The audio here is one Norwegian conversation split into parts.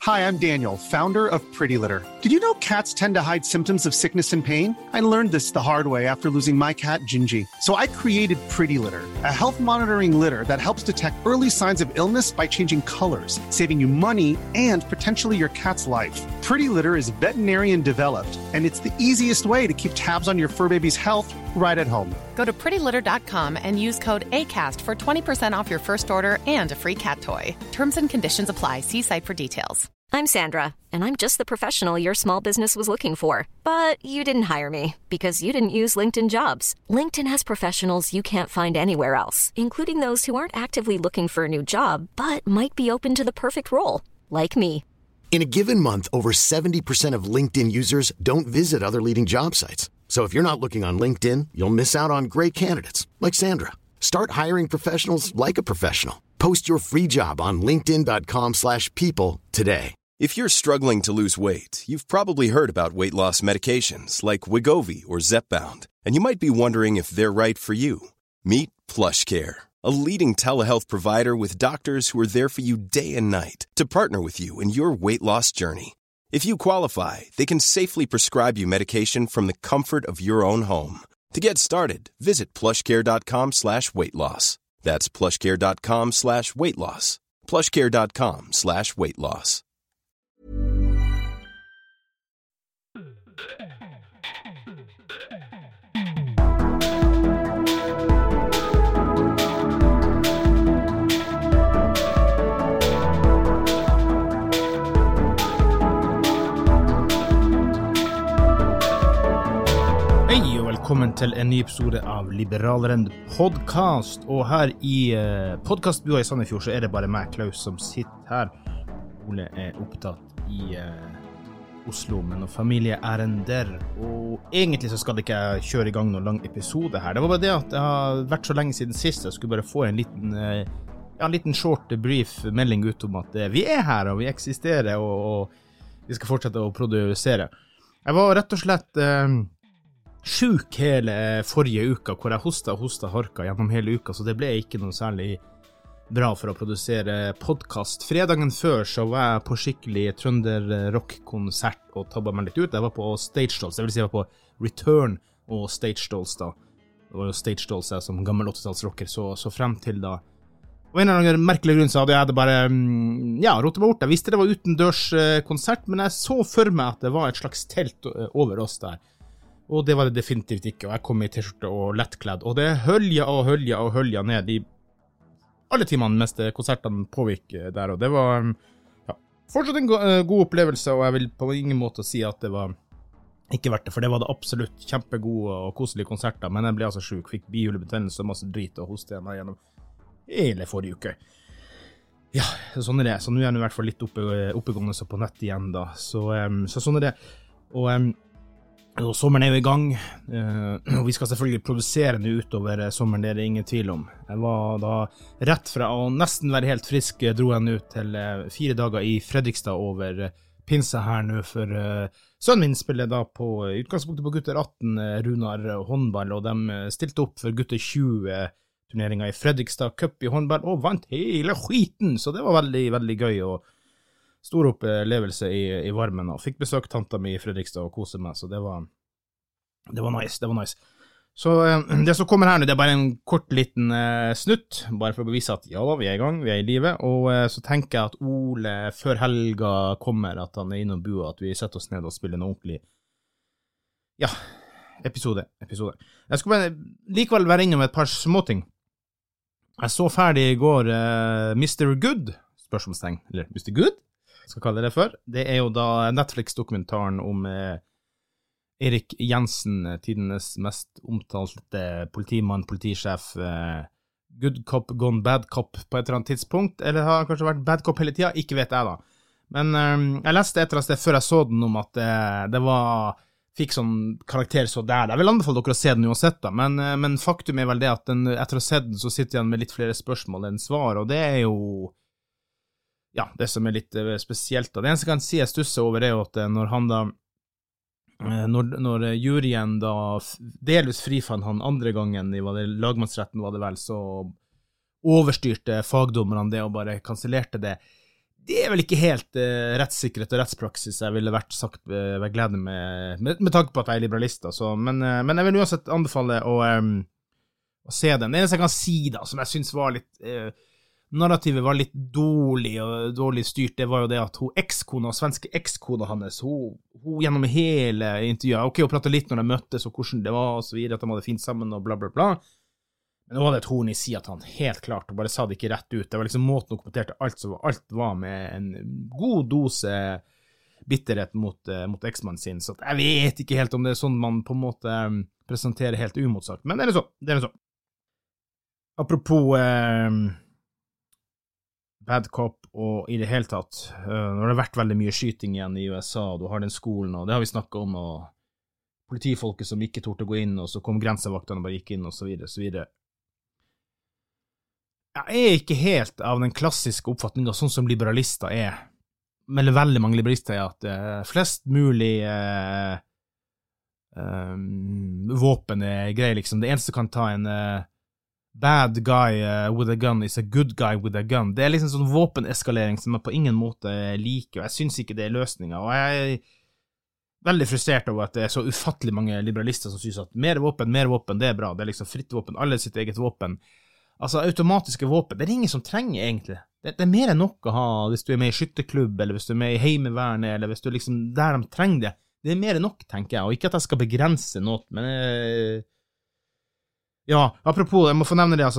Hi, I'm Daniel, founder of Pretty Litter. Did you know cats tend to hide symptoms of sickness and pain? I learned this the hard way after losing my cat, Gingy. So I created Pretty Litter, a health monitoring litter that helps detect early signs of illness by changing colors, saving you money and potentially your cat's life. Pretty Litter is veterinarian developed, and it's the easiest way to keep tabs on your fur baby's health right at home. Go to prettylitter.com and use code ACAST for 20% off your first order and a free cat toy. Terms and conditions apply. See site for details. I'm Sandra, and I'm just the professional your small business was looking for. But you didn't hire me because you didn't use LinkedIn Jobs. LinkedIn has professionals you can't find anywhere else, including those who aren't actively looking for a new job, but might be open to the perfect role, like me. In a given month, over 70% of LinkedIn users don't visit other leading job sites. So if you're not looking on LinkedIn, you'll miss out on great candidates like Sandra. Start hiring professionals like a professional. Post your free job on linkedin.com/people today. If you're struggling to lose weight, you've probably heard about weight loss medications like Wegovy or Zepbound, and you might be wondering if they're right for you. Meet PlushCare, a leading telehealth provider with doctors who are there for you day and night to partner with you in your weight loss journey. If you qualify, they can safely prescribe you medication from the comfort of your own home. To get started, visit plushcare.com/weightloss. That's plushcare.com/weightloss. plushcare.com/weightloss. Hei og velkommen til en ny episode av Liberaleren podcast. Og her i podcastbua i Sandefjord så det bare meg, Klaus, som sitter her. Ole opptatt i Oslo med noen familieærender. Og egentlig så skal det ikke kjøre i gang noen lang episode her. Det var bare det at det har vært så lenge siden sist. Jeg skulle bare få en liten short brief melding ut om at vi her og vi eksisterer og vi skal fortsette å produsere. Jeg var rett og slett sjuk hele forrige uka, hvor jeg hosta harka gjennom hele uka, så det ble ikke noe særlig bra for å produsere podcast. Fredagen før så var jeg på skikkelig trønder-rock-konsert og tabba meg litt ut. Jeg var på Stage Dolls, det vil si jeg var på Return og Stage Dolls da. Det var jo Stage Dolls jeg som gammel 80-tallsrocker så frem til da. Og en eller annen merkelig grunn så hadde jeg det bare, rotet meg bort. Jeg visste det var utendørs konsert, men jeg så for meg at det var et slags telt over oss der. Og det var det definitivt ikke, og jeg kom i t-skjorte og lettkledd, og det hølja ned i alle timene mens konsertene pågikk der, og det var fortsatt en god opplevelse, og jeg vil på ingen måte si at det var ikke verdt det, for det var det absolutt kjempegode og koselige konserter, men jeg ble altså syk, fikk bihulebetennelse og masse drit og hoste igjen gjennom hele forrige uke. Ja, sånn det, så nå jeg i hvert fall litt oppegående så på nett igjen da, så sånn det, og sommeren jo i gang, og vi skal selvfølgelig produsere nå utover sommeren, det ingen tvil om. Jeg var da rett fra å nesten være helt frisk, dro jeg nå til 4 dager i Fredrikstad over pinse her nå, for sønnen min spiller da på utgangspunktet på gutter 18, Runar håndball, og de stilte opp for gutter 20 turneringer i Fredrikstad Cup i håndball, og vant hele skiten, så det var veldig, veldig gøy, og stor opplevelse i varmen, og fikk besøkt tanta mi i Fredrikstad og kose meg, så det var nice. Så det som kommer her nå, det bare en kort liten snutt, bare for å bevise at ja, vi i gang, vi i livet, og så tenker jeg at Ole før helga kommer, at han innom bua, at vi setter oss ned og spiller en ordentlig, episode. Jeg skal bare likevel være innom et par småting. Jeg så ferdig i går Mr. Good, spørsmålstegn, eller Mr. Good? Skal kalle det for. Det jo da Netflix-dokumentaren om Erik Jensen, tidenes mest omtalte politimann, politisjef, good cop gone bad cop på et eller annet tidspunkt, eller har han kanskje vært bad cop hele tiden? Ikke vet jeg da. Men jeg leste et eller annet sted før jeg så den om at det fikk sånn karakter så der. Jeg vil anbefale dere å se den uansett da, men faktum vel det at etter å ha sett den så sitter jeg med litt flere spørsmål enn svar, og det jo det som litt spesielt da. Det eneste jeg kan si jeg stusser over jo at når han da når juryen da delvis frifant han andre gangen i lagmannsretten var det vel, så overstyrte fagdommerne det og bare kansellerte det. Det vel ikke helt rettssikkerhet og rettspraksis jeg ville vært sagt ved glede med tanke på at jeg liberalist, altså. Men jeg vil uansett anbefale å se den. Det eneste jeg kan si da, som jeg synes var litt narrativet var litt dårlig styrt, det var jo det at svenske ekskona hans, hun gjennom hele intervjuet, ok, hun pratet litt når de møttes, og hvordan det var, og så videre, at de hadde fint sammen, og bla bla bla. Men nå var det et horn i si at han helt klart, og bare sa det ikke rett ut. Det var liksom måten hun kommenterte alt, så alt var med en god dose bitterhet mot eksmannen sin, så jeg vet ikke helt om det sånn man på en måte presenterer helt umotsagt, men det er sånn. Apropos bad cop og i det hele tatt, når det har vært veldig mye skyting igjen i USA, og du har den skolen, og det har vi snakket om, og politifolket som ikke torde å gå inn, og så kom grensevaktene og bare gikk inn, og så videre, så videre. Jeg ikke helt av den klassiske oppfatningen, sånn som liberalister eller veldig mange liberalister at flest mulig våpen grei, liksom. Det eneste kan ta en bad guy with a gun is a good guy with a gun. Det liksom sånn våpeneskalering som jeg på ingen måte liker, og jeg synes ikke det løsninger, og jeg veldig frustrert over at det så ufattelig mange liberalister som synes at mer våpen, det bra, det liksom fritt våpen, alle sitt eget våpen. Altså automatiske våpen, det ingen som trenger egentlig. Det mer enn nok å ha hvis du med i skytteklubb, eller hvis du med i heimevernet, eller hvis du liksom der de trenger det. Det mer enn nok, tenker jeg, og ikke at jeg skal begrense noe, men ja, apropos, jeg må få nevne det, altså,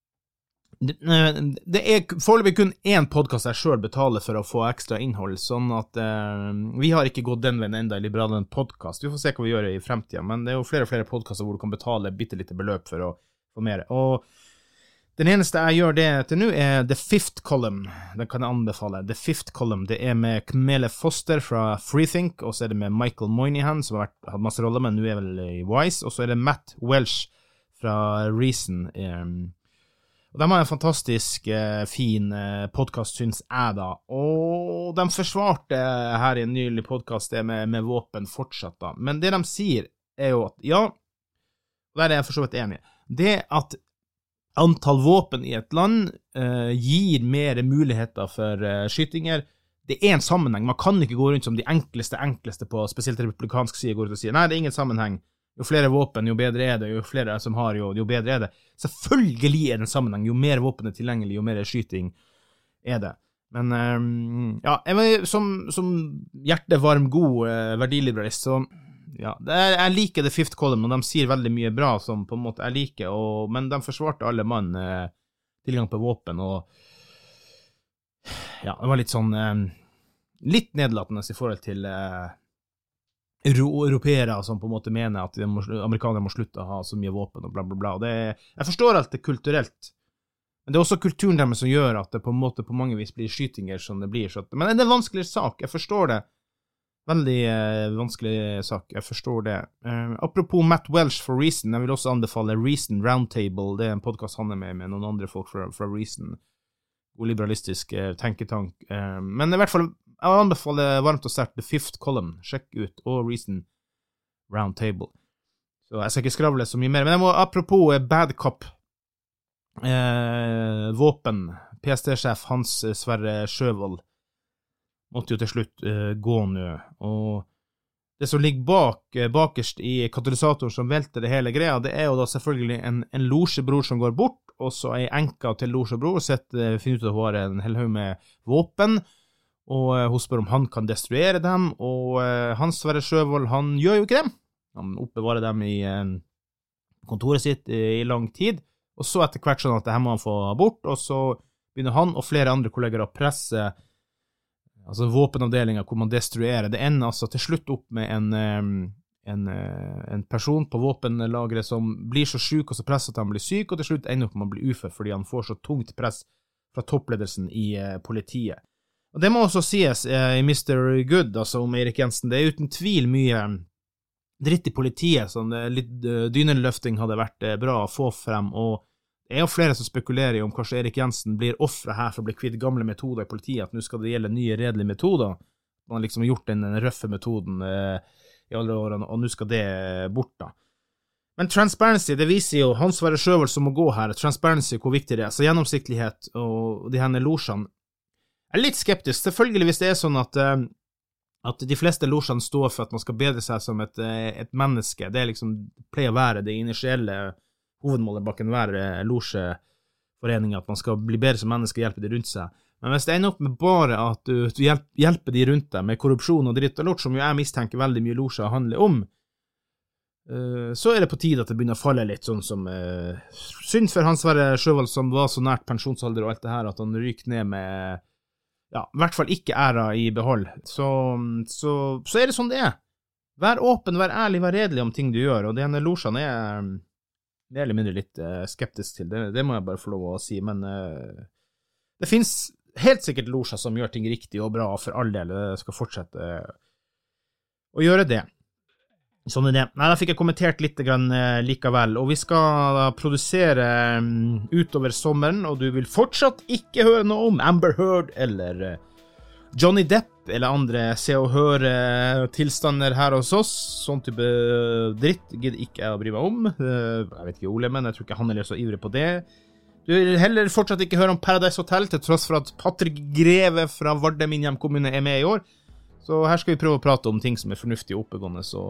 det foreløpig kun en podcast jeg selv betaler for å få ekstra innhold, sånn at vi har ikke gått den veien enda i Liberalen podcast. Vi får se hva vi gjør i fremtiden, men det jo flere og flere podcaster hvor du kan betale bittelitte beløp for å få mer. Og den eneste jeg gjør det til nå The Fifth Column. Den kan jeg anbefale. The Fifth Column, det med Camille Foster fra Freethink, og så det med Michael Moynihan, som har hatt masse roller, men nå vel i Wise, og så det Matt Welch fra Reason. Og de har en fantastisk fin podcast, synes jeg da, og de forsvarte her i en nylig podcast det med våpen fortsatt da, men det de sier jo at, ja, og der jeg for så vidt enig, det at antall våpen i et land gir mer muligheter for skytinger, det en sammenheng, man kan ikke gå rundt som de enkleste på spesielt republikansk side går ut og sier, nei, det ingen sammenheng. Jo flere våpen, jo bedre det, jo flere som har, jo bedre det. Selvfølgelig det en sammenheng, jo mer våpen tilgjengelig, jo mer skyting det. Men ja, jeg som hjertevarm, god verdiliberalist, så ja, jeg liker The Fifth Column, og de sier veldig mye bra som på en måte jeg liker, men de forsvarte alle mann tilgang på våpen, og ja, det var litt sånn, litt nedlatende i forhold til europeere som på en måte mener at amerikanere må slutte å ha så mye våpen og bla bla bla. Jeg forstår alt det kulturelt, men det også kulturen deres som gjør at det på en måte på mange vis blir skytinger som det blir. Men det en vanskelig sak, jeg forstår det. Veldig vanskelig sak, jeg forstår det. Apropos Matt Welch for Reason, jeg vil også anbefale Reason Roundtable, det en podcast han med noen andre folk fra Reason, god liberalistisk tenketank. Men i hvert fall jeg anbefaler varmt og sterkt The Fifth Column, sjekk ut, og Reason Roundtable. Så jeg skal ikke skravle så mye mer, men jeg må, apropos Bad Cop, våpen, PST-sjef Hans Sverre Sjøvold, måtte jo til slutt gå nå, og det som ligger bakerst i katalysatoren som velter det hele greia, det jo da selvfølgelig en losjebror som går bort, og så enka til losjebror, finner ut at hun har en hel haug med våpen, og hun spør om han kan destruere dem, og Hans Sverre Sjøvold, han gjør jo ikke dem. Han oppbevarer dem i kontoret sitt i lang tid, og så etter hvert sånn at det her må han få bort, og så begynner han og flere andre kolleger å presse altså våpenavdelingen hvor man destruerer. Det ender altså til slutt opp med en person på våpenlagret som blir så syk, og så presser at han blir syk, og til slutt ender opp med å bli ufør, fordi han får så tungt press fra toppledelsen i politiet. Og det må også sies i Mr. Good, altså om Erik Jensen, det uten tvil mye dritt i politiet, sånn litt dyneløfting hadde vært bra å få frem, og det jo flere som spekulerer om kanskje Erik Jensen blir offret her for å bli kvitt gamle metoder i politiet, at nå skal det gjelde nye redelige metoder. Man har liksom gjort den røffe metoden i alle årene, og nå skal det bort da. Men transparency, det viser jo Hans Sverre Sjøvold som må gå her, transparency, hvor viktig det så gjennomsiktighet og de henne losjene. Jeg litt skeptisk, selvfølgelig hvis det sånn at de fleste losjene står for at man skal bedre seg som et menneske. Det liksom pleier å være det initielle hovedmålet bak enhver losjeforening, at man skal bli bedre som menneske og hjelpe de rundt seg. Men hvis det nok med bare at du hjelper de rundt deg med korrupsjon og dritt og lort, som jo jeg mistenker veldig mye losjer handler om, så det på tide at det begynner å falle litt, sånn som synd for Hans Sverre Sjøvold, som var så nært pensjonsalder og alt det her, at han ryker ned med ja, i hvert fall ikke æra i behold. Så det sånn det Vær åpen, vær ærlig, vær redelig om ting du gjør, og denne losjen mer eller mindre litt skeptisk til. Det må jeg bare få lov å si, men det finnes helt sikkert losjer som gjør ting riktig og bra for all del. Det skal fortsette å gjøre det. Sånn det. Nei, da fikk jeg kommentert litt likevel, og vi skal produsere utover sommeren, og du vil fortsatt ikke høre noe om Amber Heard eller Johnny Depp eller andre se og høre tilstander her hos oss. Sånn type dritt gidder ikke jeg å bry meg om. Jeg vet ikke Ole, men jeg tror ikke han er så ivrig på det. Du vil heller fortsatt ikke høre om Paradise Hotel, til tross for at Patrick Greve fra Varde, min hjemkommune, med i år. Så her skal vi prøve å prate om ting som oppegående, så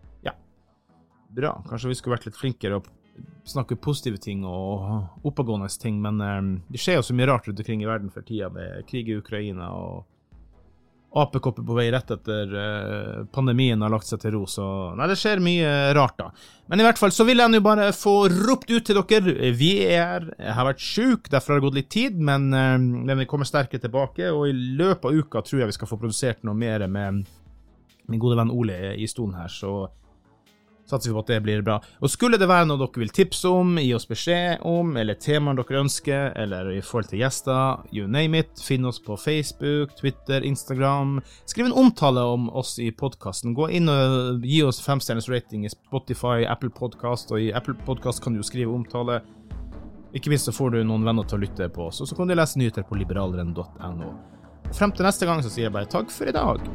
bra. Kanskje vi skulle vært litt flinkere å snakke positive ting og oppegående ting, men det skjer jo så mye rart rundt omkring i verden for tida, med krig i Ukraina og apekopper på vei rett etter pandemien har lagt seg til ro, så nei, det skjer mye rart da. Men i hvert fall så vil jeg nå bare få ropt ut til dere, jeg har vært syk, derfor har det gått litt tid, men vi kommer sterkere tilbake, og i løpet av uka tror jeg vi skal få produsert noe mer med min gode venn Ole i stolen her, så satser vi på at det blir bra. Og skulle det være noe dere vil tipse om, gi oss beskjed om, eller temaer dere ønsker, eller i forhold til gjester, you name it, finn oss på Facebook, Twitter, Instagram. Skriv en omtale om oss i podcasten. Gå inn og gi oss 5-stjerners rating i Spotify, Apple Podcast, og i Apple Podcast kan du skrive omtale. Ikke minst så får du noen venner til å lytte på oss, og så kan du lese nyheter på liberaleren.no. Frem til neste gang så sier jeg bare takk for i dag.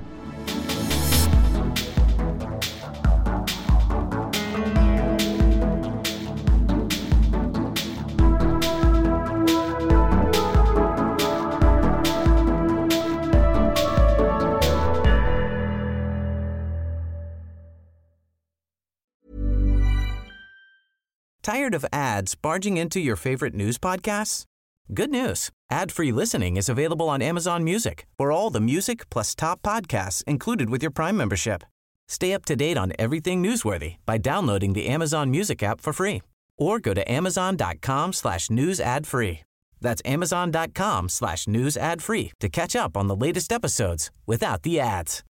Tired of ads barging into your favorite news podcasts? Good news. Ad-free listening is available on Amazon Music for all the music plus top podcasts included with your Prime membership. Stay up to date on everything newsworthy by downloading the Amazon Music app for free or go to amazon.com/news ad free. That's amazon.com/news ad free to catch up on the latest episodes without the ads.